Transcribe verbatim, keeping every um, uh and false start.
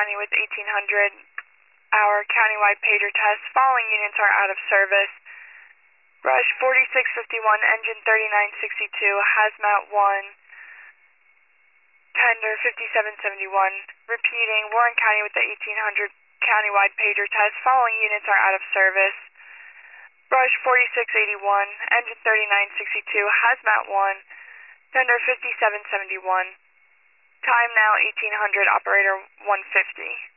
County with eighteen hundred. Our countywide pager test. Following units are out of service. Rush forty-six fifty-one, engine thirty-nine sixty-two, Hazmat one, tender fifty-seven seventy-one. Repeating, Warren County with the eighteen hundred countywide pager test. Following units are out of service. Rush forty-six eighty-one, engine thirty-nine sixty-two, Hazmat one, tender fifty-seven seventy-one. Time now eighteen hundred, operator one fifty.